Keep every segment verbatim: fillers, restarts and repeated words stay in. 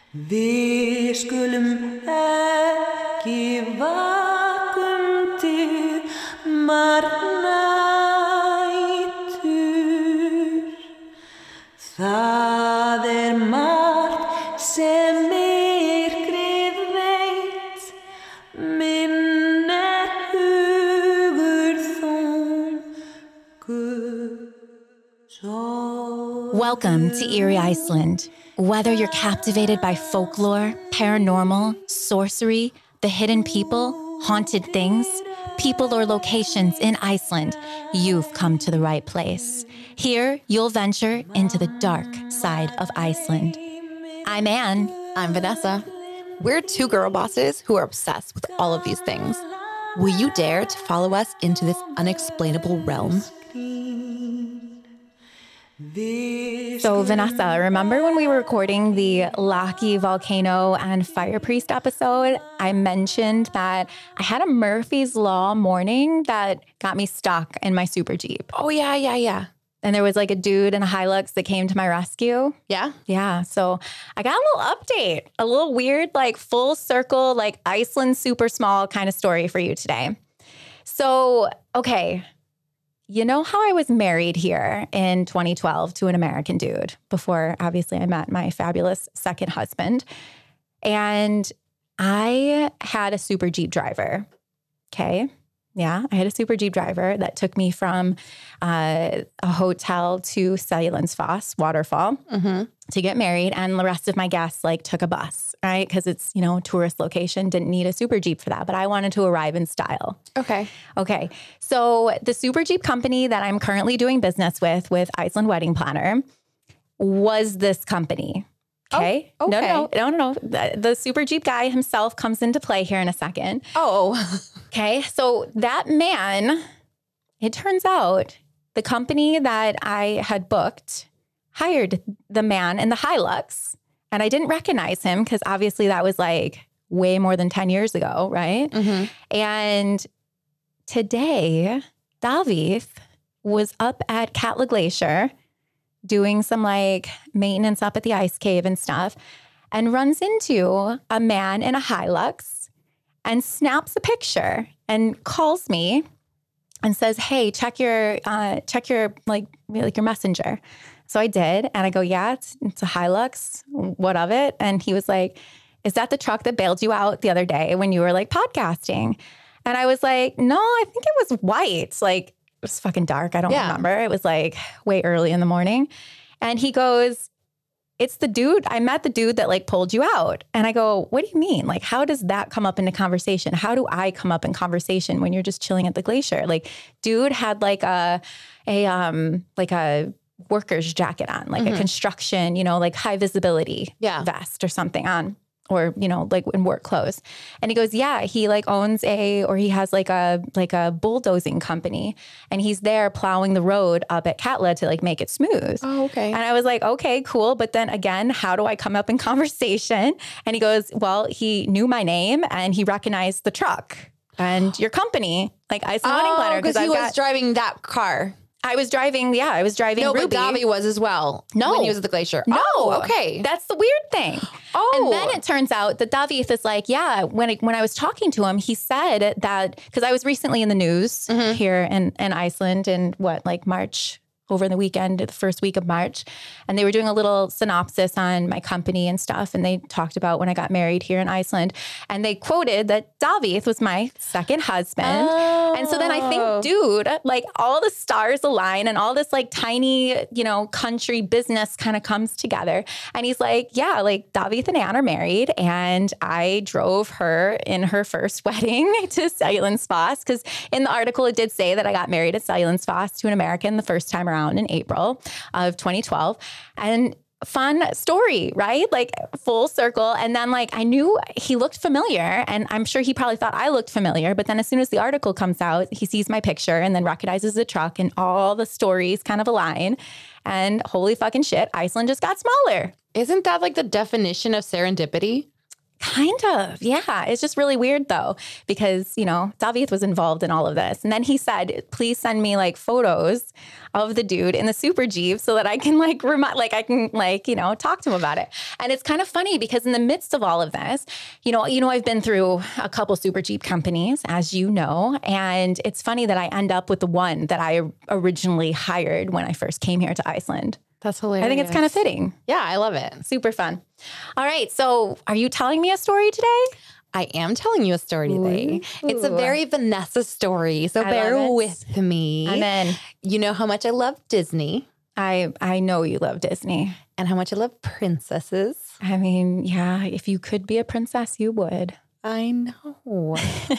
Vi skulum ekki vakum til margnætur. Það er margt sem myrkrið veit, minn er hugur þungur. Welcome to Eerie, Iceland. Whether you're captivated by folklore, paranormal, sorcery, the hidden people, haunted things, people or locations in Iceland, you've come to the right place. Here, you'll venture into the dark side of Iceland. I'm Anne. I'm Vanessa. We're two girl bosses who are obsessed with all of these things. Will you dare to follow us into this unexplainable realm? So Vanessa, remember when we were recording the Laki Volcano and Fire Priest episode? I mentioned that I had a Murphy's Law morning that got me stuck in my Super Jeep. Oh, yeah, yeah, yeah. And there was like a dude in a Hilux that came to my rescue. Yeah? Yeah. So I got a little update, a little weird, like full circle, like Iceland super small kind of story for you today. So, okay. You know how I was married here in twenty twelve to an American dude before, obviously, I met my fabulous second husband. And I had a Super Jeep driver. Okay. Yeah, I had a Super Jeep driver that took me from uh, a hotel to Seljalandsfoss waterfall Mm-hmm. to get married. And the rest of my guests like took a bus, right? Because it's, you know, a tourist location, didn't need a Super Jeep for that. But I wanted to arrive in style. Okay. Okay. So the Super Jeep company that I'm currently doing business with, with Iceland Wedding Planner, was this company. Okay. Oh, okay. No, no, no, no, no. The, the Super Jeep guy himself comes into play here in a second. Oh. Okay. So that man, it turns out the company that I had booked hired the man in the Hilux, and I didn't recognize him because obviously that was like way more than ten years ago, right? Mm-hmm. And today, Davíð was up at Katla Glacier doing some like maintenance up at the ice cave and stuff, and runs into a man in a Hilux and snaps a picture and calls me and says, "Hey, check your uh, check your like like your messenger." So I did, and I go, "Yeah, it's, it's a Hilux. What of it?" And he was like, "Is that the truck that bailed you out the other day when you were like podcasting?" And I was like, "No, I think it was white. Like, it was fucking dark. I don't Yeah. remember. It was like way early in the morning." And he goes, "It's the dude. I met the dude that like pulled you out." And I go, "What do you mean? Like, how does that come up into conversation? How do I come up in conversation when you're just chilling at the glacier?" Like, dude had like a, a, um, like a worker's jacket on, like Mhm. a construction, you know, like high visibility Yeah. vest or something on. Or, you know, like in work clothes. And he goes, "Yeah, he like owns a, or he has like a, like a bulldozing company. And he's there plowing the road up at Katla to like make it smooth." Oh, okay. And I was like, "Okay, cool." But then again, how do I come up in conversation? And he goes, "Well, he knew my name and he recognized the truck and your company, like Iceland Wedding Planner." because I've he was got- driving that car. I was driving, yeah, I was driving No, Ruby. but Davi was as well. No. When he was at the glacier. No. Oh, okay. That's the weird thing. Oh. And then it turns out that Davíð is like, yeah, when I, when I was talking to him, he said that, because I was recently in the news Mhm. here in, in Iceland in what, like March, over the weekend, the first week of March. And they were doing a little synopsis on my company and stuff. And they talked about when I got married here in Iceland. And they quoted that Davíð was my second husband. Oh. And so then I think, dude, like all the stars align and all this like tiny, you know, country business kind of comes together. And he's like, yeah, like Davíð and Anne are married. And I drove her in her first wedding to Seljalandsfoss, because in the article it did say that I got married at Seljalandsfoss to an American the first time around in April of twenty twelve. And fun story, right? Like full circle. And then like I knew he looked familiar, and I'm sure he probably thought I looked familiar. But then as soon as the article comes out, he sees my picture and then recognizes the truck, and all the stories kind of align. And holy fucking shit, Iceland just got smaller. Isn't that like the definition of serendipity? Kind of. Yeah. It's just really weird though, because, you know, Davíð was involved in all of this. And then he said, please send me like photos of the dude in the Super Jeep so that I can like remind, like I can like, you know, talk to him about it. And it's kind of funny because in the midst of all of this, you know, you know, I've been through a couple Super Jeep companies, as you know, and it's funny that I end up with the one that I originally hired when I first came here to Iceland. That's hilarious. I think it's kind of fitting. Yeah, I love it. Super fun. All right. So are you telling me a story today? I am telling you a story today. Ooh. It's a very Vanessa story, so I bear love it. with me. I'm in. You know how much I love Disney I I know you love Disney. and how much I love princesses. I mean, yeah, if you could be a princess, you would. I know.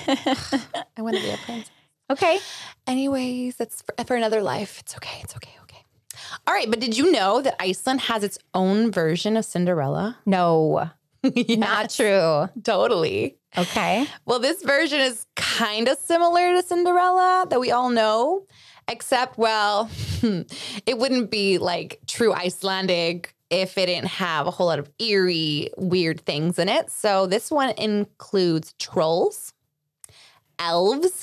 I want to be a princess. Okay. Anyways, that's for, for another life. It's okay. It's okay. Okay. All right. But did you know that Iceland has its own version of Cinderella? No, Yes, not true. Totally. Okay. Well, this version is kind of similar to Cinderella that we all know, except, well, it wouldn't be like true Icelandic if it didn't have a whole lot of eerie, weird things in it. So this one includes trolls, elves,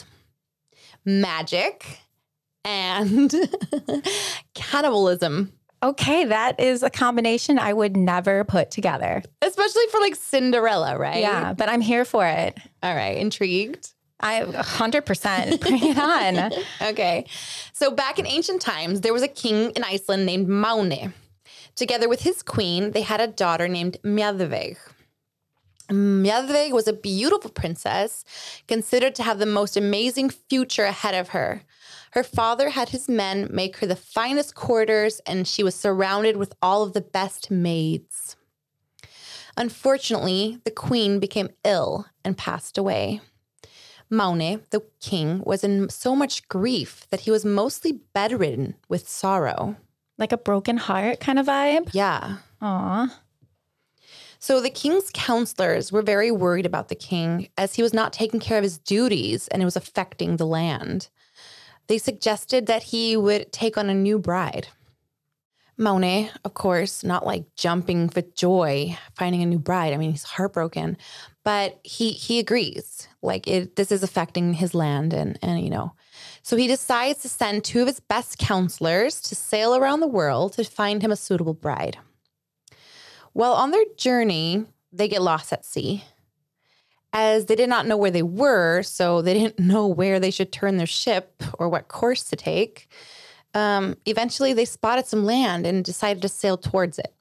magic, and cannibalism. Okay, that is a combination I would never put together. Especially for like Cinderella, right? Yeah, but I'm here for it. All right. Intrigued? I one hundred percent bring it on. Okay. So back in ancient times, there was a king in Iceland named Máni. Together with his queen, they had a daughter named Mjaðveig. Mjaðveig was a beautiful princess, considered to have the most amazing future ahead of her. Her father had his men make her the finest quarters, and she was surrounded with all of the best maids. Unfortunately, the queen became ill and passed away. Máni, the king, was in so much grief that he was mostly bedridden with sorrow. Like a broken heart kind of vibe. Yeah. Aw. So the king's counselors were very worried about the king as he was not taking care of his duties and it was affecting the land. They suggested that he would take on a new bride. Máni, of course, not like jumping for joy, finding a new bride. I mean, he's heartbroken, but he he agrees. Like it, this is affecting his land, and and you know, so he decides to send two of his best counselors to sail around the world to find him a suitable bride. Well, on their journey, they get lost at sea. As they did not know where they were, so they didn't know where they should turn their ship or what course to take. Um, eventually, they spotted some land and decided to sail towards it.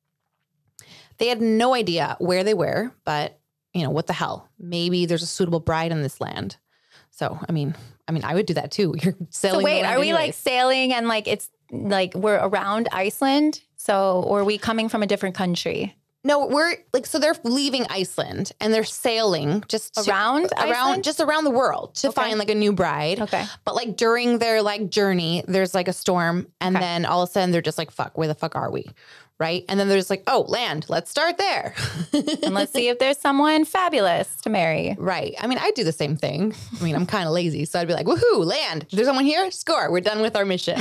They had no idea where they were, but, you know, what the hell? Maybe there's a suitable bride in this land. So, I mean, I mean, I would do that too. You're sailing So wait, around are we anyways. like sailing and like it's like we're around Iceland? So, or are we coming from a different country? No, we're like, so they're leaving Iceland and they're sailing just to- Around around, Iceland? just around the world to Okay. find like a new bride. Okay. But like during their like journey, there's like a storm, and Okay. then all of a sudden they're just like, "Fuck, where the fuck are we?" Right? And then there's like, "Oh, land. Let's start there." And let's see if there's someone fabulous to marry. Right. I mean, I'd do the same thing. I mean, I'm kind of lazy, so I'd be like, "Woohoo, land! There's someone here. Score. We're done with our mission."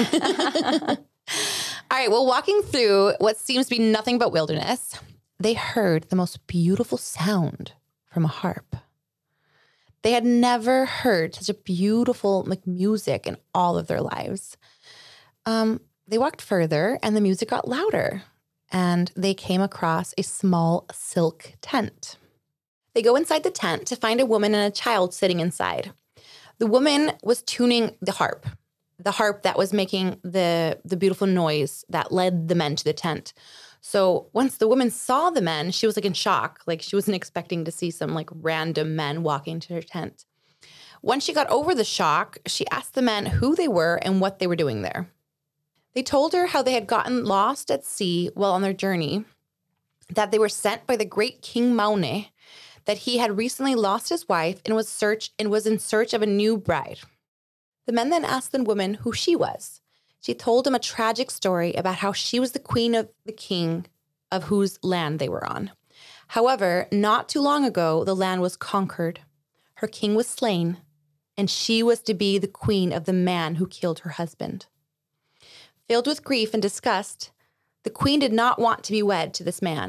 All right. Well, walking through what seems to be nothing but wilderness, they heard the most beautiful sound from a harp. They had never heard such a beautiful like music in all of their lives. Um, they walked further and the music got louder, and they came across a small silk tent. They go inside the tent to find a woman and a child sitting inside. The woman was tuning the harp, the harp that was making the, the beautiful noise that led the men to the tent. So once the woman saw the men, she was like in shock. Like she wasn't expecting to see some like random men walking to her tent. Once she got over the shock, she asked the men who they were and what they were doing there. They told her how they had gotten lost at sea while on their journey, that they were sent by the great King Máni, that he had recently lost his wife and was search and was in search of a new bride. The men then asked the woman who she was. She told him a tragic story about how she was the queen of the king of whose land they were on. However, not too long ago, the land was conquered. Her king was slain, and she was to be the queen of the man who killed her husband. Filled with grief and disgust, the queen did not want to be wed to this man,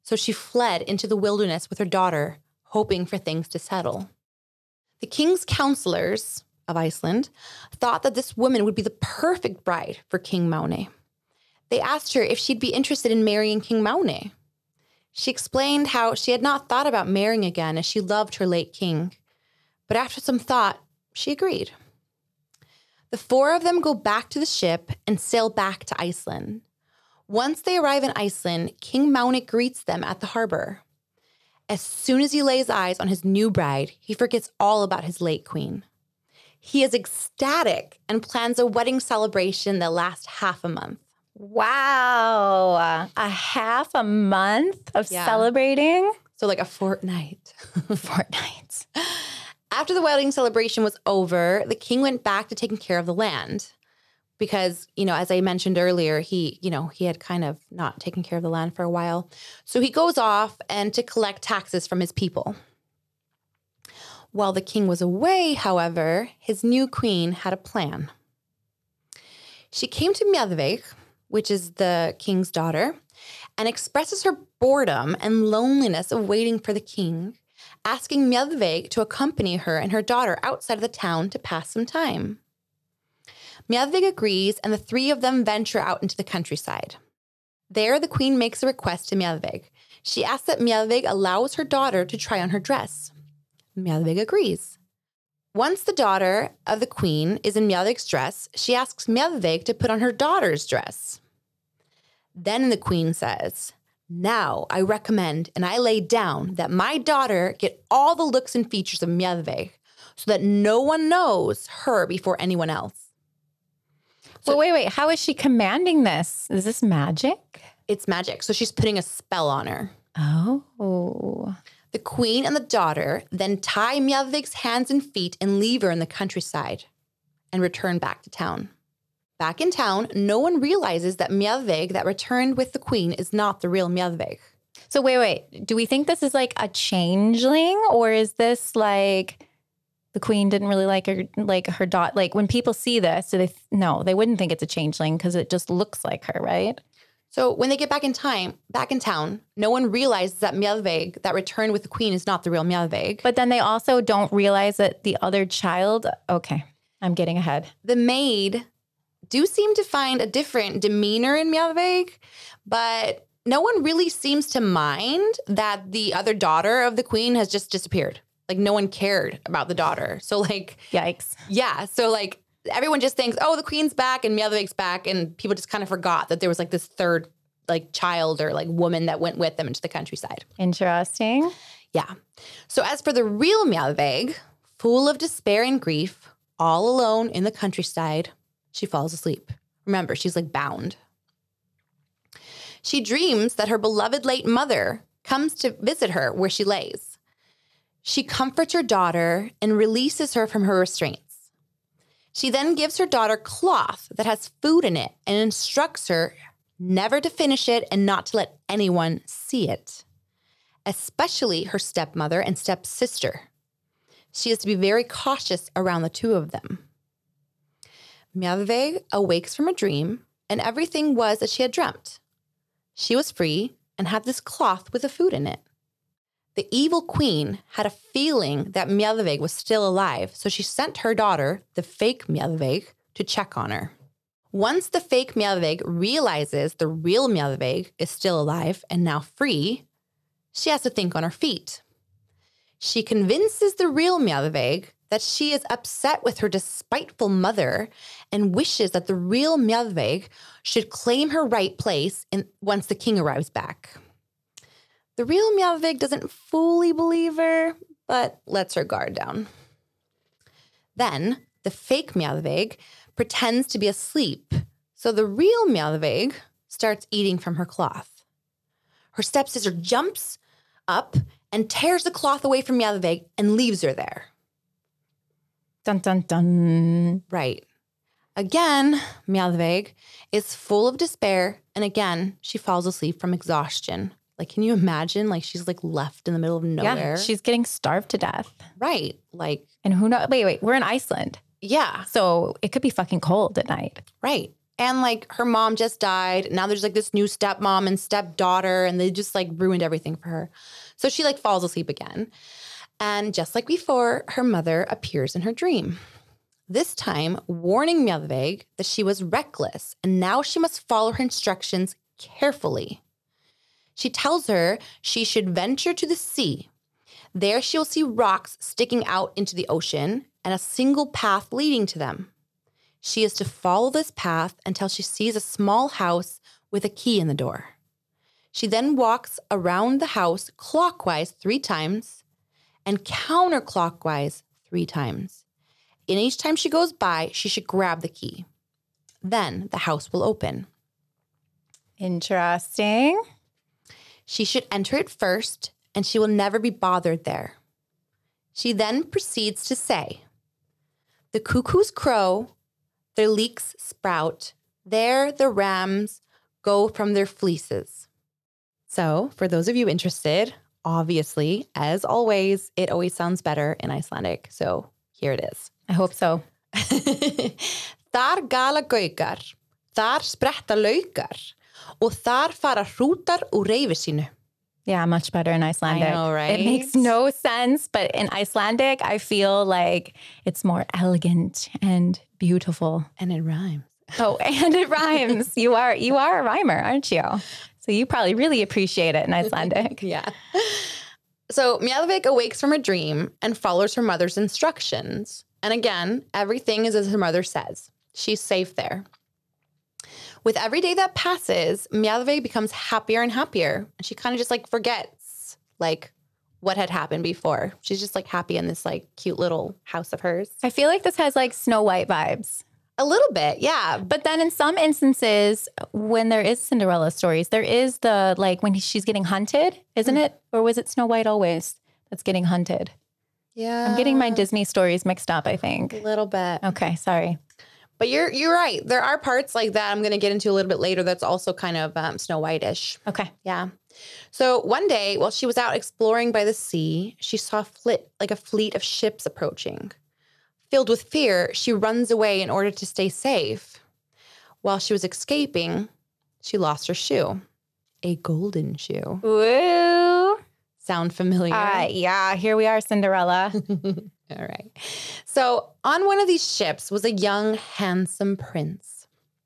So she fled into the wilderness with her daughter, hoping for things to settle. The king's counselors of Iceland thought that this woman would be the perfect bride for King Máni. They asked her if she'd be interested in marrying King Máni. She explained how she had not thought about marrying again as she loved her late king. But after some thought, she agreed. The four of them go back to the ship and sail back to Iceland. Once they arrive in Iceland, King Máni greets them at the harbor. As soon as he lays eyes on his new bride, he forgets all about his late queen. He is ecstatic and plans a wedding celebration that lasts half a month. Wow. A half a month of Yeah. celebrating? So like a fortnight. Fortnights. After the wedding celebration was over, the king went back to taking care of the land because, you know, as I mentioned earlier, he, you know, he had kind of not taken care of the land for a while. So he goes off and to collect taxes from his people. While the king was away, however, his new queen had a plan. She came to Mjaðveig, which is the king's daughter, and expresses her boredom and loneliness of waiting for the king, asking Mjaðveig to accompany her and her daughter outside of the town to pass some time. Mjaðveig agrees, and the three of them venture out into the countryside. There, the queen makes a request to Mjaðveig. She asks that Mjaðveig allows her daughter to try on her dress. Mjaðveig agrees. Once the daughter of the queen is in Mjaðveig's dress, she asks Mjaðveig to put on her daughter's dress. Then the queen says, "Now I recommend and I lay down that my daughter get all the looks and features of Mjaðveig so that no one knows her before anyone else." Well, wait, wait. How is she commanding this? Is this magic? It's magic. So she's putting a spell on her. Oh. The queen and the daughter then tie Mjaðveig's hands and feet and leave her in the countryside and return back to town. Back in town, no one realizes that Mjaðveig that returned with the queen is not the real Mjaðveig. So wait, wait. Do we think this is like a changeling, or is this like the queen didn't really like her, like her daughter? Like when people see this, do they? Th- no, they wouldn't think it's a changeling because it just looks like her, right? So when they get back in time, back in town, no one realizes that Mjaðveig that returned with the queen is not the real Mjaðveig. But then they also don't realize that the other child. Okay, I'm getting ahead. The maid do seem to find a different demeanor in Mjaðveig, but no one really seems to mind that the other daughter of the queen has just disappeared. Like no one cared about the daughter. So like, Yikes. yeah. So like everyone just thinks, oh, the queen's back and Mjaðveig's back. And people just kind of forgot that there was like this third like child or like woman that went with them into the countryside. Interesting. Yeah. So as for the real Mjaðveig, full of despair and grief, all alone in the countryside, she falls asleep. Remember, she's like bound. She dreams that her beloved late mother comes to visit her where she lays. She comforts her daughter and releases her from her restraints. She then gives her daughter cloth that has food in it and instructs her never to finish it and not to let anyone see it, especially her stepmother and stepsister. She is to be very cautious around the two of them. Mjaðveig awakes from a dream, and everything was as she had dreamt. She was free and had this cloth with the food in it. The evil queen had a feeling that Mjaðveig was still alive, so she sent her daughter, the fake Mjaðveig, to check on her. Once the fake Mjaðveig realizes the real Mjaðveig is still alive and now free, she has to think on her feet. She convinces the real Mjaðveig that she is upset with her despiteful mother and wishes that the real Mjaðveig should claim her right place in, once the king arrives back. The real Mjaðveig doesn't fully believe her, but lets her guard down. Then the fake Mjaðveig pretends to be asleep, so the real Mjaðveig starts eating from her cloth. Her stepsister jumps up and tears the cloth away from Mjaðveig and leaves her there. Dun, dun, dun. Right. Again, Mjaðveig is full of despair, and again, she falls asleep from exhaustion. Like, can you imagine? Like, she's like left in the middle of nowhere. Yeah, she's getting starved to death. Right. Like, And who knows? Wait, wait, we're in Iceland. yeah, So it could be fucking cold at night. right. And like her mom just died. Now there's like this new stepmom and stepdaughter, and they just like ruined everything for her. So she like falls asleep again. And just like before, her mother appears in her dream. This time, warning Mjadvig that she was reckless and now she must follow her instructions carefully. She tells her she should venture to the sea. There she'll see rocks sticking out into the ocean and a single path leading to them. She is to follow this path until she sees a small house with a key in the door. She then walks around the house clockwise three times and counterclockwise three times. And each time she goes by, she should grab the key. Then the house will open. Interesting. She should enter it first, and she will never be bothered there. She then proceeds to say, the cuckoos crow, their leeks sprout, there the rams go from their fleeces. So, for those of you interested, obviously, as always, it always sounds better in Icelandic. So here it is. I hope so. Þar gala gaukar, þar spretta laukar, og þar fara hrútar úr reifi sínu. Yeah, much better in Icelandic. I know, right? It makes no sense, but in Icelandic, I feel like it's more elegant and beautiful. And it rhymes. Oh, and it rhymes. You are you are a rhymer, aren't you? So you probably really appreciate it in Icelandic. Yeah. So Mjadvig awakes from a dream and follows her mother's instructions. And again, everything is as her mother says. She's safe there. With every day that passes, Mjadvig becomes happier and happier. And she kind of just like forgets like what had happened before. She's just like happy in this like cute little house of hers. I feel like this has like Snow White vibes. A little bit, yeah. But then in some instances, when there is Cinderella stories, there is the like when she's getting hunted, isn't mm. it? Or was it Snow White always that's getting hunted? Yeah. I'm getting my Disney stories mixed up, I think. A little bit. Okay, sorry. But you're you're right. There are parts like that I'm going to get into a little bit later that's also kind of um, Snow White-ish. Okay. Yeah. So one day while she was out exploring by the sea, she saw flit, like a fleet of ships approaching. Filled with fear, she runs away in order to stay safe. While she was escaping, she lost her shoe. A golden shoe. Woo. Sound familiar? Uh, yeah, here we are, Cinderella. All right. So on one of these ships was a young, handsome prince.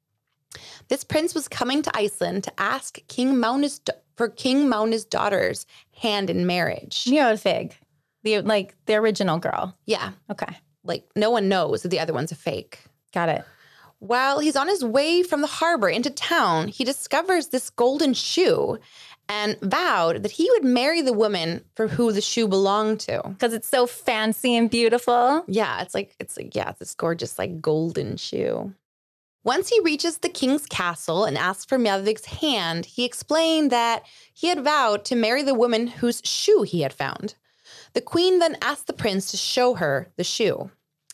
This prince was coming to Iceland to ask King Mána's for King Mána's daughter's hand in marriage. Mjolfig, the like the original girl. Yeah. Okay. Like no one knows that the other one's a fake. Got it. While he's on his way from the harbor into town, he discovers this golden shoe and vowed that he would marry the woman for who the shoe belonged to. Because it's so fancy and beautiful. Yeah, it's like, it's like, yeah, it's this gorgeous, like, golden shoe. Once he reaches the king's castle and asks for Mjadvig's hand, he explained that he had vowed to marry the woman whose shoe he had found. The queen then asked the prince to show her the shoe.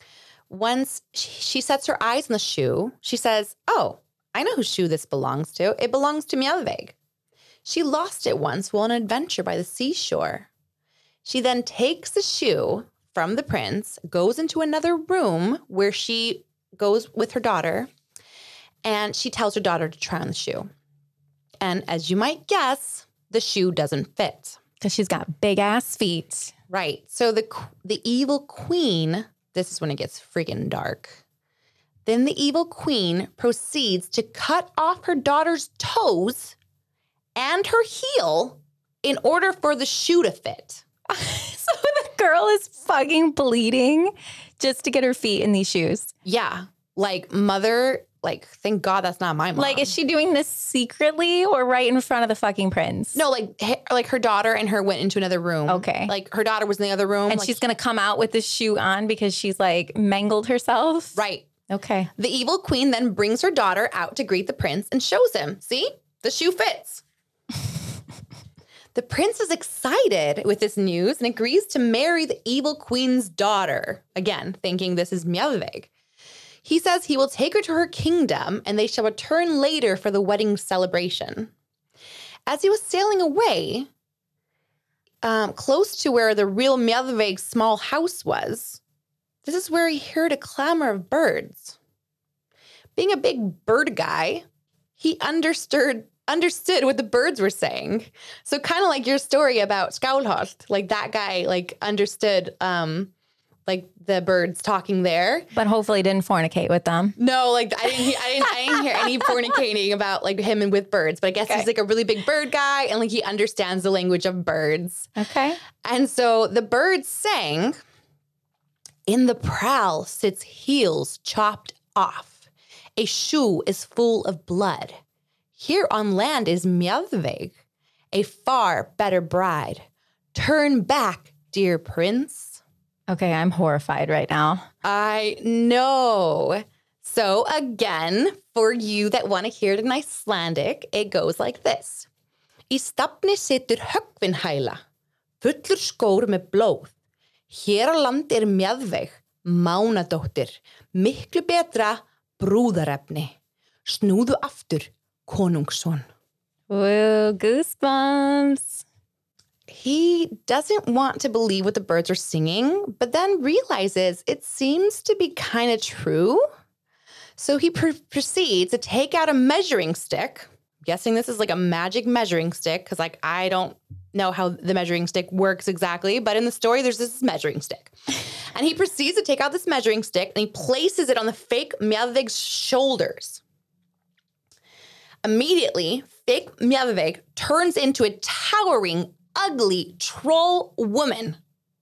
Once she sets her eyes on the shoe, she says, oh, I know whose shoe this belongs to. It belongs to Mjadvig. She lost it once while on an adventure by the seashore. She then takes the shoe from the prince, goes into another room where she goes with her daughter, and she tells her daughter to try on the shoe. And as you might guess, the shoe doesn't fit. Because she's got big ass feet. Right. So the the evil queen, this is when it gets freaking dark. Then the evil queen proceeds to cut off her daughter's toes and her heel in order for the shoe to fit. So the girl is fucking bleeding just to get her feet in these shoes. Yeah. Like mother, like thank God that's not my mom. Like is she doing this secretly or right in front of the fucking prince? No, like like her daughter and her went into another room. Okay. Like her daughter was in the other room. And like, she's going to come out with this shoe on because she's like mangled herself? Right. Okay. The evil queen then brings her daughter out to greet the prince and shows him, see, the shoe fits. The prince is excited with this news and agrees to marry the evil queen's daughter. Again, thinking this is Mjadvig. He says he will take her to her kingdom and they shall return later for the wedding celebration. As he was sailing away, um, close to where the real Mjadvig's small house was, this is where he heard a clamor of birds. being a big bird guy, he understood understood what the birds were saying. So kind of like your story about Skálholt, like that guy like understood um, like the birds talking there. But hopefully didn't fornicate with them. No, like I didn't, I didn't, I didn't hear any fornicating about like him and with birds. But I guess Okay. he's like a really big bird guy, and like he understands the language of birds. Okay. And so the birds sang, "In the prowl sits heels chopped off. A shoe is full of blood. Here on land is Mjallveig, a far better bride. Turn back, dear prince." Okay, I'm horrified right now. I know. So again, for you that want to hear it in Icelandic, it goes like this. Í stafni situr höggvin hæla, fullur skór með blóð. Hér á land er Mjallveig, mánadóttir, miklu betra brúðarefni. Snúðu aftur, konungsson. Woo, goosebumps. He doesn't want to believe what the birds are singing, but then realizes it seems to be kind of true. So he pr- proceeds to take out a measuring stick. I'm guessing this is like a magic measuring stick, because like I don't know how the measuring stick works exactly, but in the story, there's this measuring stick. And he proceeds to take out this measuring stick and he places it on the fake Mjallveig's shoulders. Immediately, fake Mjallveig turns into a towering, ugly troll woman.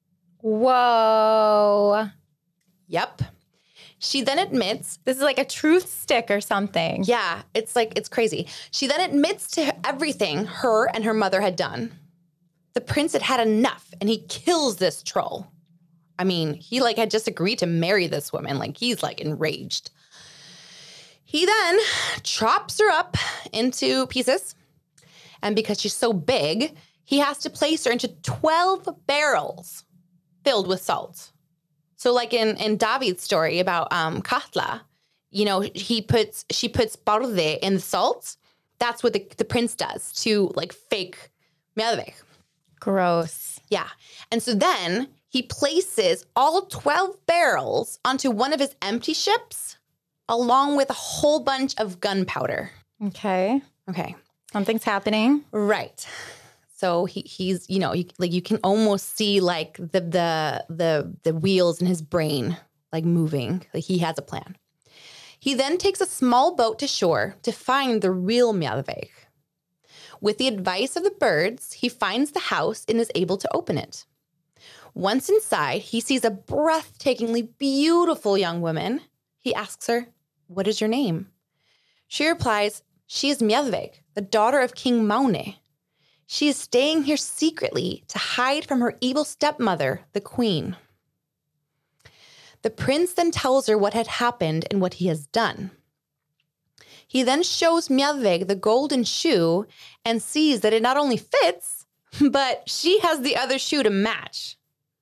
Whoa. Yep. She then admits, This is like a truth stick or something. yeah, it's like, it's crazy. She then admits to everything her and her mother had done. The prince had had enough and he kills this troll. I mean, he like had just agreed to marry this woman. Like he's like enraged. He then chops her up into pieces. And because she's so big, he has to place her into twelve barrels filled with salt. So like in, in David's story about um, Katla, you know, he puts she puts Barði in the salt. That's what the, the prince does to like fake Mjallveig. Gross. Yeah. And so then he places all twelve barrels onto one of his empty ships along with a whole bunch of gunpowder. Okay. Okay. Something's happening. Right. So he he's, you know, he, like you can almost see like the the the the wheels in his brain like moving. Like he has a plan. He then takes a small boat to shore to find the real Mjallveig. With the advice of the birds, he finds the house and is able to open it. Once inside, he sees a breathtakingly beautiful young woman. He asks her, "What is your name?" She replies, "She is Mjallveig, the daughter of King Máni. She is staying here secretly to hide from her evil stepmother, the queen." The prince then tells her what had happened and what he has done. He then shows Mjallveig the golden shoe and sees that it not only fits, but she has the other shoe to match.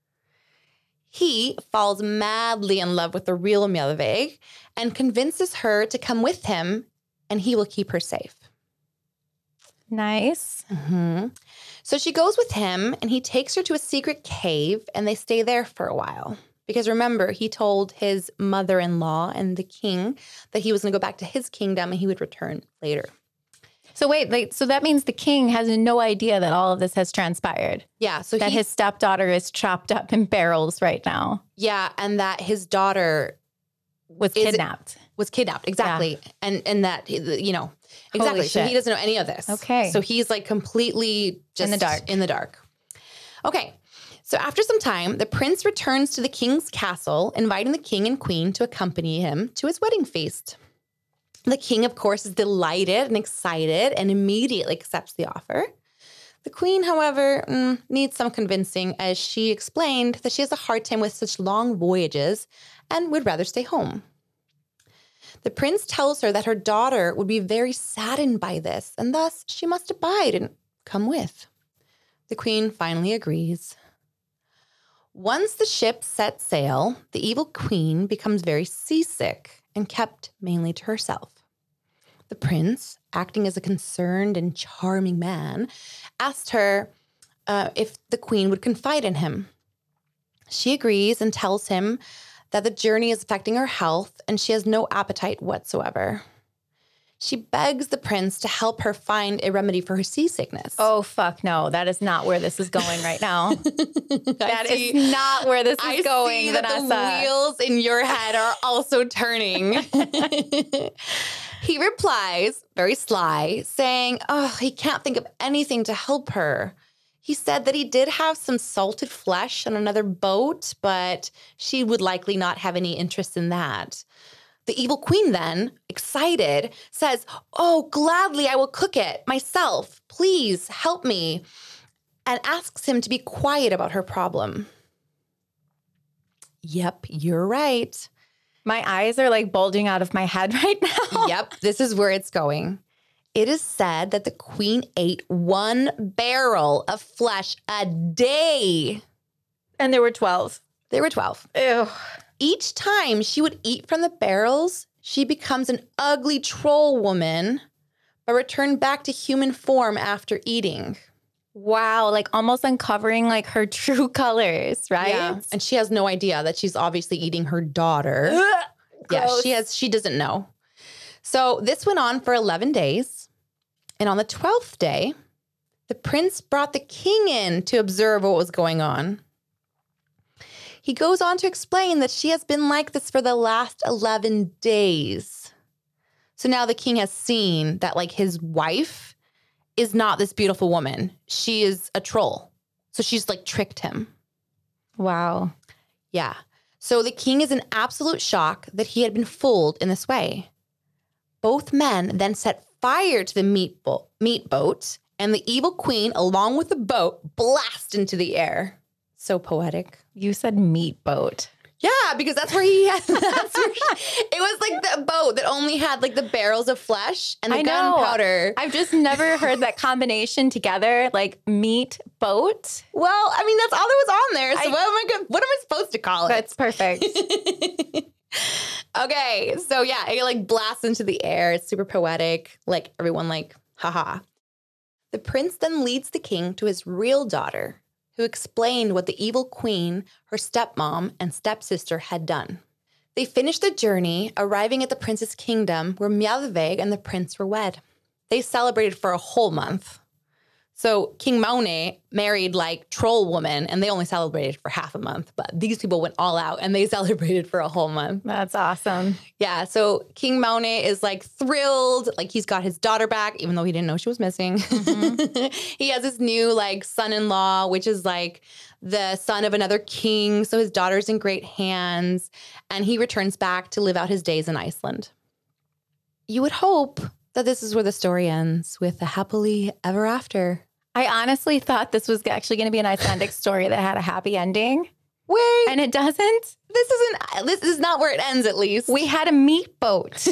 He falls madly in love with the real Mjallveig and convinces her to come with him, and he will keep her safe. Nice. Mm-hmm. So she goes with him, and he takes her to a secret cave, and they stay there for a while. Because remember, he told his mother-in-law and the king that he was going to go back to his kingdom and he would return later. So wait, like, so that means the king has no idea that all of this has transpired. Yeah, so That he, his stepdaughter is chopped up in barrels right now. yeah, and that his daughter Was Is it- kidnapped. was kidnapped, exactly, and and that you know exactly. So shit. he doesn't know any of this. Okay. so he's like completely just In the dark. In the dark. Okay. So after some time, the prince returns to the king's castle, inviting the king and queen to accompany him to his wedding feast. The king, of course, is delighted and excited and immediately accepts the offer. The queen, however, mm, needs some convincing, as she explained that she has a hard time with such long voyages and would rather stay home. The prince tells her that her daughter would be very saddened by this, and thus she must abide and come with. The queen finally agrees. Once the ship set sail, the evil queen becomes very seasick and kept mainly to herself. The prince, acting as a concerned and charming man, asked her uh, if the queen would confide in him. She agrees and tells him that the journey is affecting her health and she has no appetite whatsoever. She begs the prince to help her find a remedy for her seasickness. Oh, fuck no. That is not where this is going right now. That see- is not where this is I going, see that Vanessa. the wheels in your head are also turning. He replies, very sly, saying, oh, he can't think of anything to help her. He said that he did have some salted flesh on another boat, but she would likely not have any interest in that. The evil queen then, excited, says, oh, gladly I will cook it myself. Please help me. And asks him to be quiet about her problem. Yep, you're right. My eyes are like bulging out of my head right now. Yep, this is where it's going. It is said that the queen ate one barrel of flesh a day. And there were twelve. There were twelve. Ew. Each time she would eat from the barrels, she becomes an ugly troll woman, but returned back to human form after eating. Wow. Like almost uncovering like her true colors, right? Yeah. And she has no idea that she's obviously eating her daughter. Ugh, Yeah, gross. she has. She doesn't know. So this went on for eleven days. And on the twelfth day, the prince brought the king in to observe what was going on. He goes on to explain that she has been like this for the last eleven days. So now the king has seen that like his wife is not this beautiful woman. She is a troll. So she's like tricked him. Wow. Yeah. So the king is in absolute shock that he had been fooled in this way. Both men then set fire to the meat, bo- meat boat, and the evil queen, along with the boat, blast into the air. So poetic. You said meat boat. Yeah, because that's where he had. That's where he- it was like the boat that only had like the barrels of flesh and the I know. gunpowder. I've just never heard that combination together, like meat boat. Well, I mean, that's all that was on there. So I- what am I? Gonna, what am I supposed to call it? That's perfect. Okay, so yeah, it like blasts into the air. It's super poetic. Like everyone like, haha. The prince then leads the king to his real daughter, who explained what the evil queen, her stepmom, and stepsister had done. They finished the journey, arriving at the prince's kingdom where Mjalveg and the prince were wed. They celebrated for a whole month. So King Maune married like troll woman, and they only celebrated for half a month. But these people went all out and they celebrated for a whole month. That's awesome. Yeah, so King Maune is like thrilled, like he's got his daughter back, even though he didn't know she was missing. Mm-hmm. He has his new like son-in-law, which is like the son of another king. So his daughter's in great hands, and he returns back to live out his days in Iceland. You would hope that this is where the story ends, with a happily ever after. I honestly thought this was actually going to be an Icelandic story that had a happy ending, Wait, and it doesn't. this isn't. This is not where it ends. At least We had a meat boat.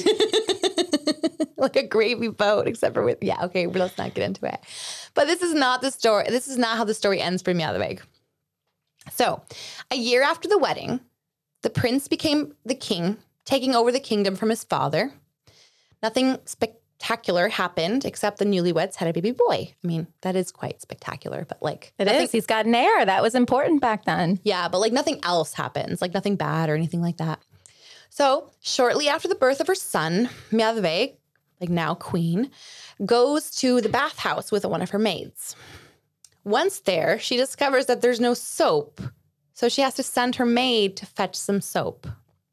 like a gravy boat, except for with yeah. Okay, but let's not get into it. But this is not the story. This is not how the story ends for Mjalveg. So, a year after the wedding, the prince became the king, taking over the kingdom from his father. Nothing spectacular happened except the newlyweds had a baby boy. I mean, that is quite spectacular, but like It nothing- is. He's got an heir. That was important back then. Yeah, but like nothing else happens, like nothing bad or anything like that. So shortly after the birth of her son, Mjalveg, like now queen, goes to the bathhouse with one of her maids. Once there, she discovers that there's no soap, so she has to send her maid to fetch some soap.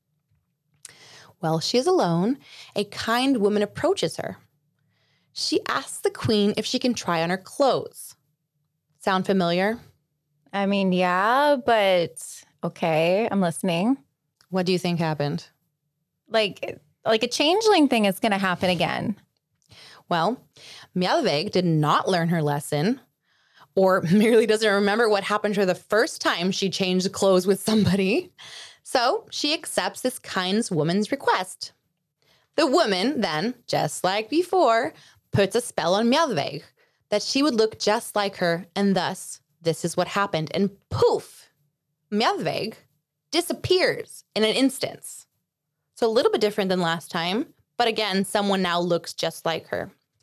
While she is alone, a kind woman approaches her. She asks the queen if she can try on her clothes. Sound familiar? I mean, yeah, but okay, I'm listening. What do you think happened? Like, like a changeling thing is going to happen again. Well, Mjalveg did not learn her lesson, or merely doesn't remember what happened to her the first time she changed clothes with somebody. So she accepts this kind woman's request. The woman then, just like before, puts a spell on Mjalveg that she would look just like her, and thus this is what happened. And poof, Mjalveg disappears in an instance. So a little bit different than last time, but again, someone now looks just like her.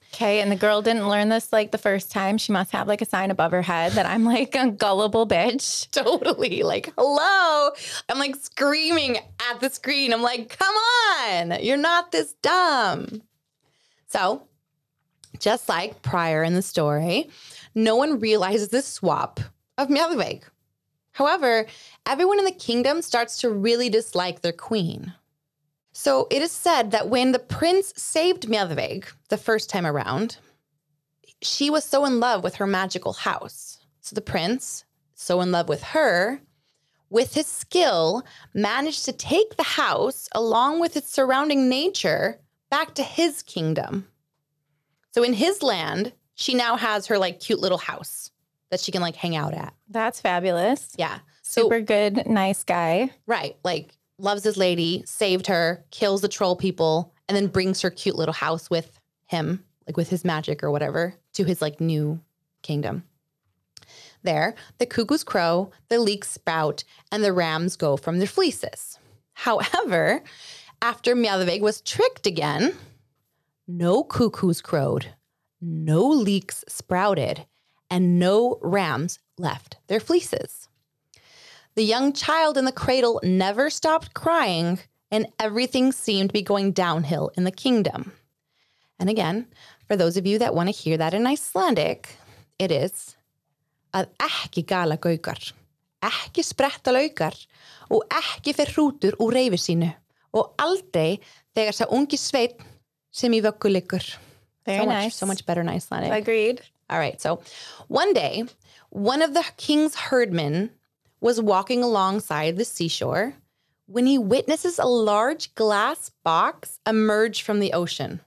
Okay, and the girl didn't learn this like the first time. She must have like a sign above her head that I'm like a gullible bitch. Totally. Like, hello. I'm like screaming at the screen. I'm like, come on. You're not this dumb. So, just like prior in the story, no one realizes this swap of Mjalvig. However, everyone in the kingdom starts to really dislike their queen. So it is said that when the prince saved Mjalvig the first time around, she was so in love with her magical house. So the prince, so in love with her, with his skill, managed to take the house along with its surrounding nature back to his kingdom. So in his land, she now has her like cute little house that she can like hang out at. That's fabulous. Yeah. So, Super good, nice guy. right. Like loves his lady, saved her, kills the troll people, and then brings her cute little house with him, like with his magic or whatever, to his like new kingdom. There, the cuckoos crow, the leeks sprout, and the rams go from their fleeces. However, after Mjalvig was tricked again, no cuckoos crowed, no leeks sprouted, and no rams left their fleeces. The young child in the cradle never stopped crying, and everything seemed to be going downhill in the kingdom. And again, for those of you that want to hear that in Icelandic, it is að ekki gala gaukar, ekki spretta laukar og ekki fer hrútur úr reifi sínu og aldrei þegar sá ungi sveinn sem í vöggu liggur. Very so nice. Much, so much better in Icelandic. Agreed. All right. So one day, one of the king's herdmen was walking alongside the seashore when he witnesses a large glass box emerge from the ocean.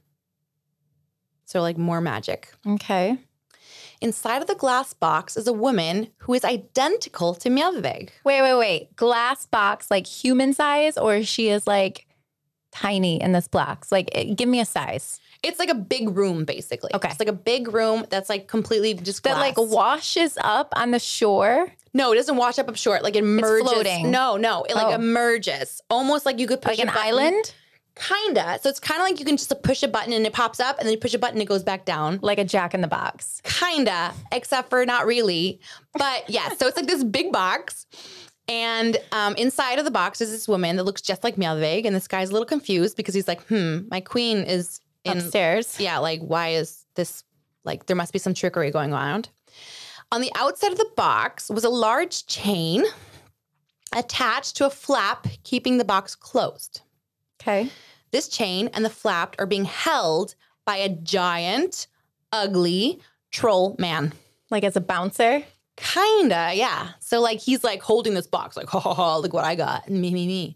So like more magic. Okay. Inside of the glass box is a woman who is identical to Mjalvig. Wait, wait, wait. Glass box, like human size, or she is like tiny in this box? Like, it, give me a size. It's like a big room, basically. Okay. It's like a big room that's like completely just glass. That like washes up on the shore. No, it doesn't wash up up short. Like it emerges. floating. No, no. It Oh. like emerges. Almost like you could push Like an a button. island? Kinda. So it's kind of like you can just push a button and it pops up, and then you push a button and it goes back down. Like a Jack in the Box. Kinda, except for not really. But yeah, so it's like this big box. And um, inside of the box is this woman that looks just like Mjalvig. And this guy's a little confused because he's like, hmm, my queen is in Upstairs. Yeah, like why is this, like there must be some trickery going on. On the outside of the box was a large chain attached to a flap keeping the box closed. Okay. This chain and the flap are being held by a giant, ugly troll man. Like as a bouncer. Kinda, yeah. So like he's like holding this box, like, ha ha ha, look what I got. Me, me, me.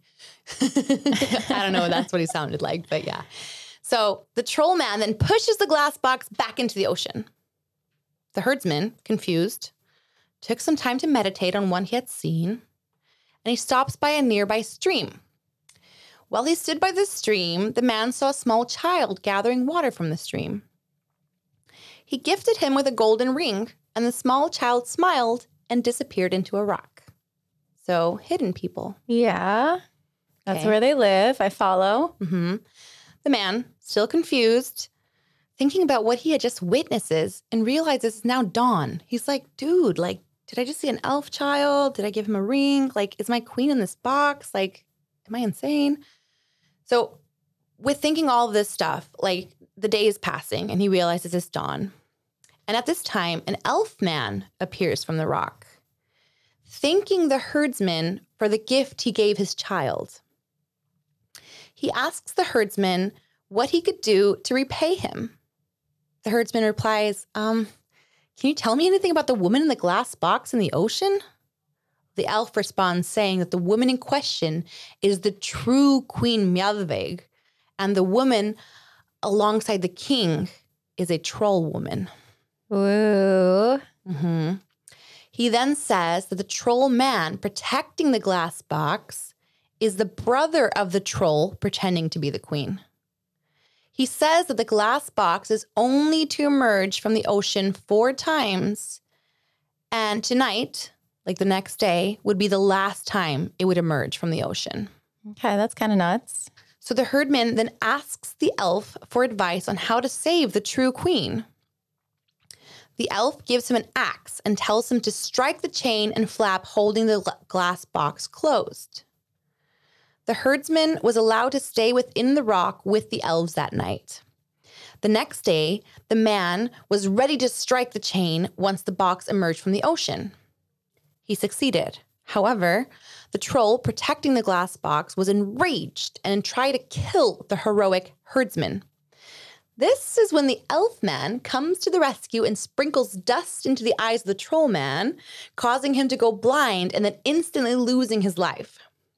I don't know if that's what he sounded like, but yeah. So the troll man then pushes the glass box back into the ocean. The herdsman, confused, took some time to meditate on what he had seen, and he stops by a nearby stream. While he stood by the stream, the man saw a small child gathering water from the stream. He gifted him with a golden ring, and the small child smiled and disappeared into a rock. So, hidden people. Yeah. That's Okay. where they live. I follow. Mm-hmm. The man, still confused, thinking about what he had just witnesses and realizes it's now dawn. He's like, dude, like, did I just see an elf child? Did I give him a ring? Like, is my queen in this box? Like, am I insane? So with thinking all of this stuff, like the day is passing and he realizes it's dawn. And at this time, an elf man appears from the rock, thanking the herdsman for the gift he gave his child. He asks the herdsman what he could do to repay him. The herdsman replies, um, can you tell me anything about the woman in the glass box in the ocean? The elf responds saying that the woman in question is the true Queen Mjalvig, and the woman alongside the king is a troll woman. Ooh. Mm-hmm. He then says that the troll man protecting the glass box is the brother of the troll pretending to be the queen. He says that the glass box is only to emerge from the ocean four times, and tonight, like the next day, would be the last time it would emerge from the ocean. Okay, that's kind of nuts. So the herdman then asks the elf for advice on how to save the true queen. The elf gives him an axe and tells him to strike the chain and flap holding the glass box closed. The herdsman was allowed to stay within the rock with the elves that night. The next day, the man was ready to strike the chain once the box emerged from the ocean. He succeeded. However, the troll protecting the glass box was enraged and tried to kill the heroic herdsman. This is when the elf man comes to the rescue and sprinkles dust into the eyes of the troll man, causing him to go blind and then instantly losing his life.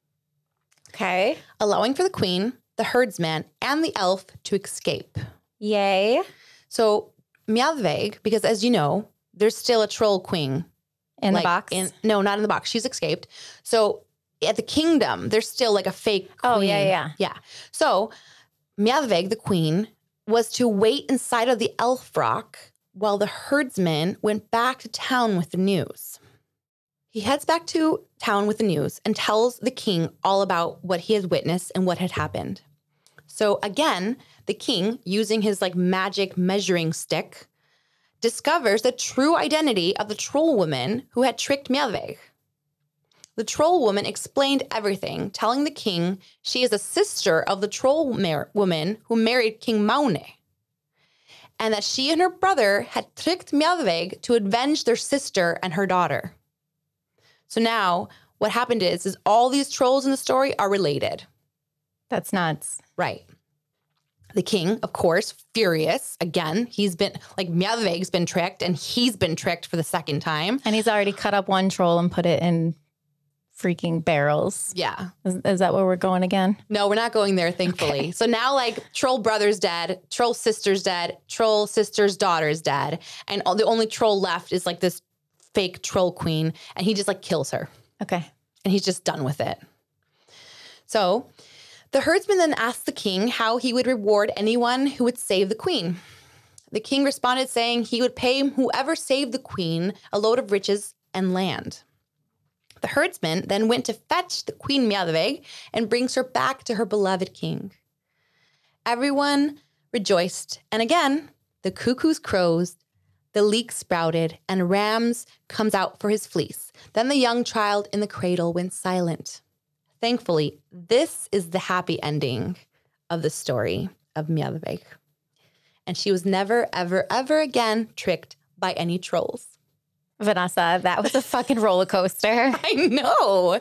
Okay. Allowing for the queen, the herdsman, and the elf to escape. Yay. So Mjadveg, because as you know, there's still a troll queen. In like, the box? In, no, not in the box. She's escaped. So at the kingdom, there's still like a fake queen. Oh, yeah, yeah. Yeah. So Mjadveg, the queen, was to wait inside of the elf rock while the herdsman went back to town with the news. He heads back to town with the news and tells the king all about what he has witnessed and what had happened. So again, the king, using his like magic measuring stick, discovers the true identity of the troll woman who had tricked Mjadveg. The troll woman explained everything, telling the king she is a sister of the troll mar- woman who married King Maune, and that she and her brother had tricked Mjadveg to avenge their sister and her daughter. So now what happened is, is all these trolls in the story are related. That's nuts. Right. The king, of course, furious. Again, he's been, like, Mjadveg's been tricked, and he's been tricked for the second time. And he's already cut up one troll and put it in freaking barrels. Yeah. Is, is that where we're going again? No, we're not going there, thankfully. Okay. So now, like, troll brother's dead, troll sister's dead, troll sister's daughter's dead, and all, the only troll left is, like, this fake troll queen, and he just, like, kills her. Okay. And he's just done with it. So the herdsman then asked the king how he would reward anyone who would save the queen. The king responded saying he would pay whoever saved the queen a load of riches and land. The herdsman then went to fetch the Queen Mjadveg and brings her back to her beloved king. Everyone rejoiced, and again, the cuckoos crowed, the leek sprouted, and Rams comes out for his fleece. Then the young child in the cradle went silent. Thankfully, this is the happy ending of the story of Mjadveg. And she was never, ever, ever again tricked by any trolls. Vanessa, that was a fucking roller coaster. I know.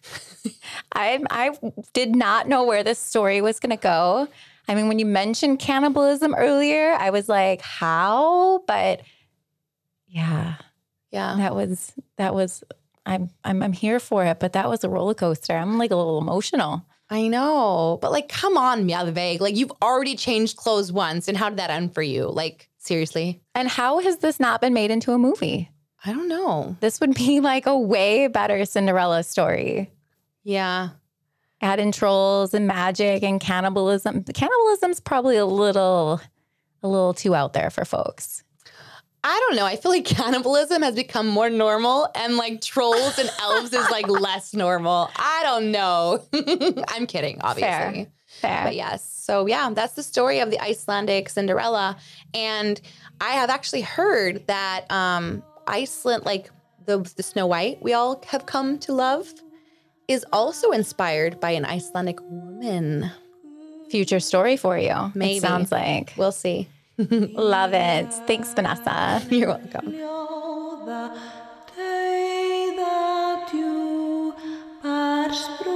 I I did not know where this story was going to go. I mean, when you mentioned cannibalism earlier, I was like, how? But yeah, Yeah. that was, that was, I'm, I'm, I'm here for it, but that was a roller coaster. I'm like a little emotional. I know. But like, come on, Mjadveg. Like, you've already changed clothes once. And how did that end for you? Like, seriously? And how has this not been made into a movie? I don't know. This would be like a way better Cinderella story. Yeah. Add in trolls and magic and cannibalism. Cannibalism's probably a little, a little too out there for folks. I don't know. I feel like cannibalism has become more normal and like trolls and elves is like less normal. I don't know. I'm kidding, obviously. Fair. Fair. But yes. So yeah, that's the story of the Icelandic Cinderella. And I have actually heard that um, Iceland, like the, the Snow White we all have come to love, is also inspired by an Icelandic woman. Future story for you. Maybe. It sounds like. We'll see. Love it. Thanks, Vanessa. You're welcome. The day that you are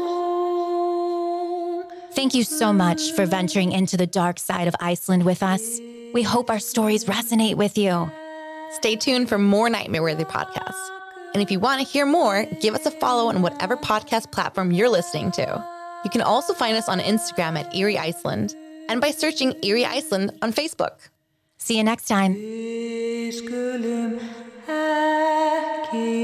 sprung. Thank you so much for venturing into the dark side of Iceland with us. We hope our stories resonate with you. Stay tuned for more Nightmare Worthy podcasts. And if you want to hear more, give us a follow on whatever podcast platform you're listening to. You can also find us on Instagram at Eerie Iceland and by searching Eerie Iceland on Facebook. See you next time. Við skulum ekki